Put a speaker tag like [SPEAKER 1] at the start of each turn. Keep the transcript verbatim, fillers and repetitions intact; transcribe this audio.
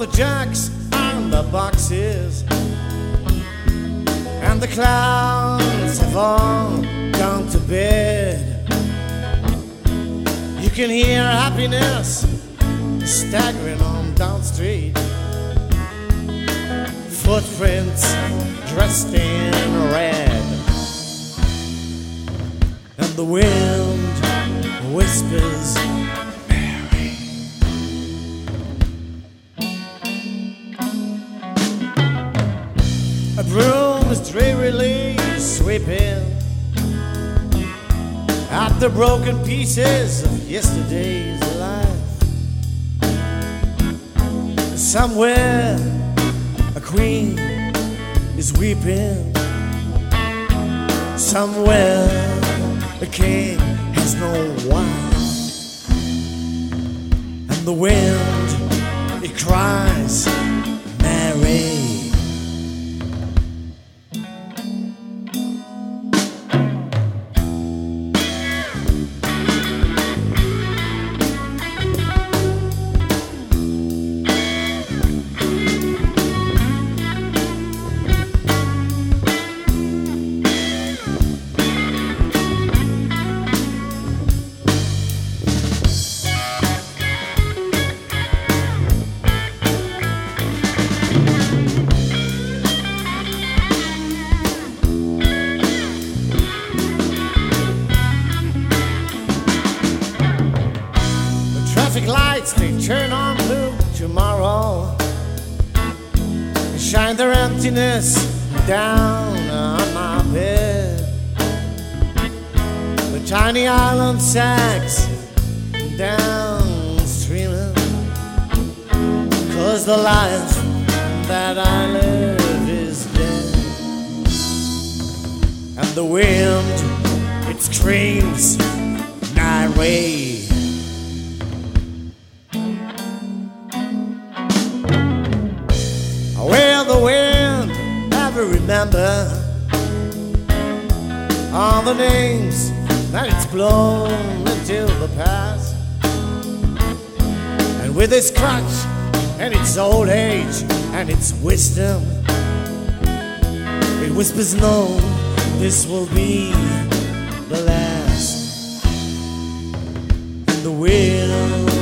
[SPEAKER 1] the jacks and the boxes, and the clowns have all gone to bed. You can hear happiness staggering on down street, footprints dressed in red, and the wind whispers Mary. A broom is drearily sweeping at the broken pieces of yesterday's life. Somewhere a queen is weeping, somewhere a king has no wife, and the wind, it cries Mary. Traffic lights, they turn on blue tomorrow, and shine their emptiness down on my bed. The tiny island sags down streaming, 'cause the life that I live is dead. And the wind, it screams Nairay. Will the wind ever remember all the names that it's blown into the past? And with its crutch and its old age and its wisdom, it whispers no, this will be the last. And the wind